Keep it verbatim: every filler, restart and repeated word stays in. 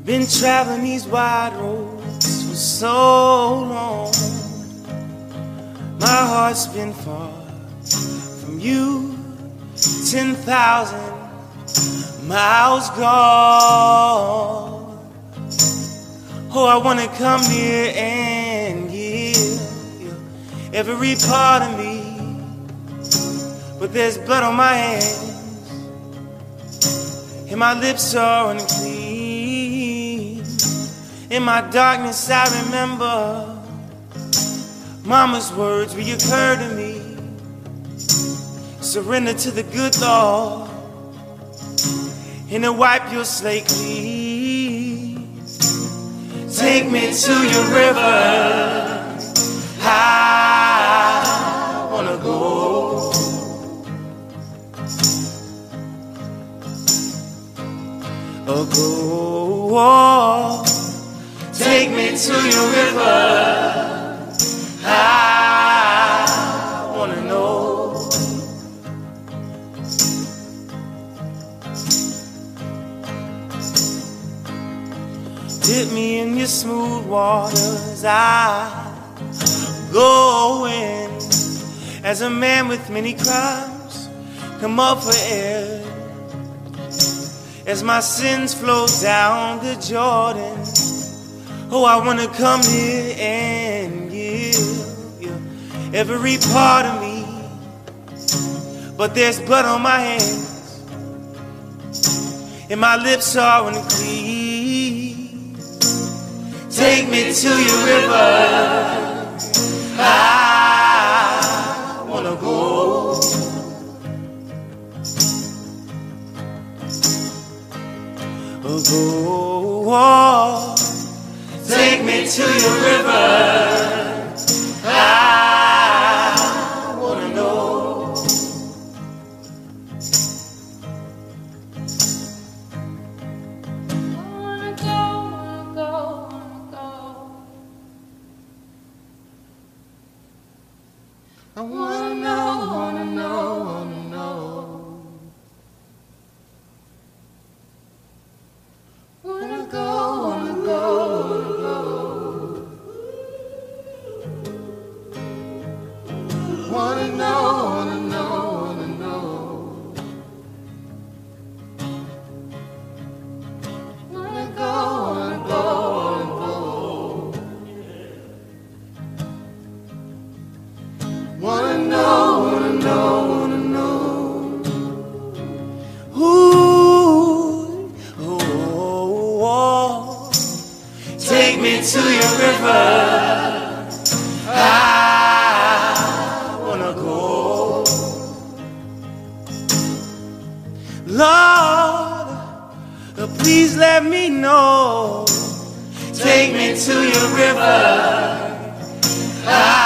Been traveling these wide roads for so long. My heart's been far from you, ten thousand miles gone. Oh, I wanna come near and give you every part of me, but there's blood on my hands and my lips are unclean. In my darkness I remember Mama's words reoccur to me. Surrender to the good Lord and to wipe your slate clean. Take me to your river, I wanna go. Oh, go. Take me to your river, I wanna know. Dip me in your smooth waters, I go in. As a man with many crimes, come up for air. As my sins flow down the Jordan, oh, I wanna come here and give you every part of me, but there's blood on my hands and my lips are unclean. Take me to your river, I wanna go. Oh, go. Take me to your river, I wanna know. Wanna go, wanna go, wanna go. I wanna know, wanna know, wanna know. Wanna go, wanna go, wanna go. Wanna know, wanna know, wanna know. Wanna go, wanna go, wanna go. Wanna know, wanna know, wanna know. Ooh, oh, oh, oh. Take me to your river, I wanna go. Lord, please let me know. Take me to your river, I